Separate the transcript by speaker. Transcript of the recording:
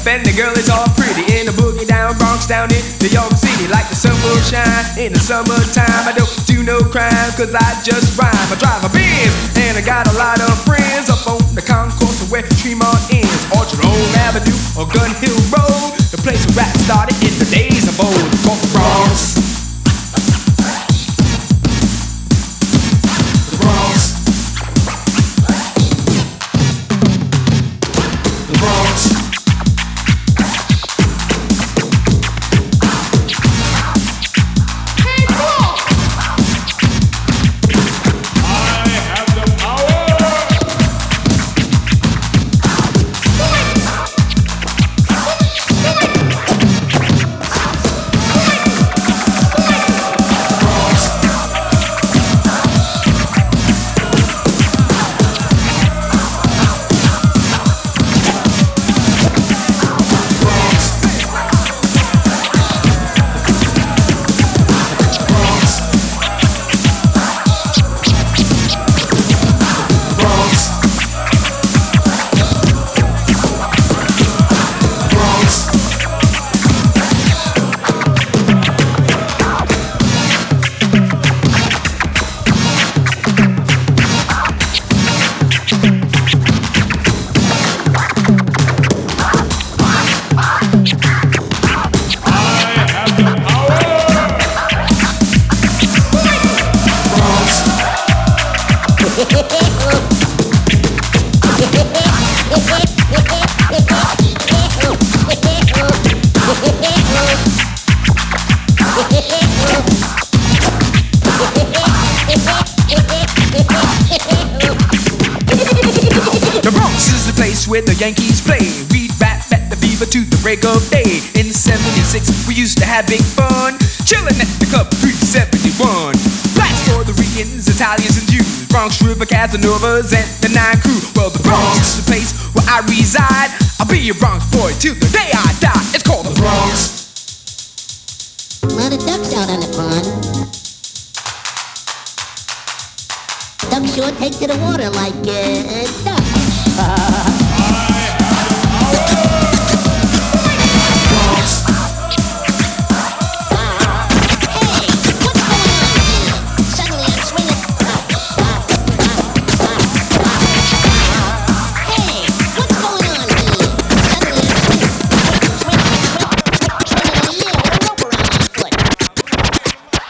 Speaker 1: and the girl is all pretty in the boogie down Bronx down in New York City. Like the sun will shine in the summertime. I don't do no crime cause I just rhyme. I drive a Benz and I got a lot of friends up on the concourse of where Tremont ends. Orchard Road Avenue or Gun Hill Road, the place where rap started in the days of old, called the Bronx. Where the Yankees play. We'd rap at the Beaver to the break of day. In '76 we used to have big fun, chillin' at the Club 371. Blacks, Puerto Ricans, Italians and Jews, Bronx River Casanovas and the Nine Crew. Well, the Bronx is the place where I reside. I'll be a Bronx boy till the day I die. It's called the Bronx.
Speaker 2: A lot of ducks out on the pond. Ducks sure take to the water like ducks.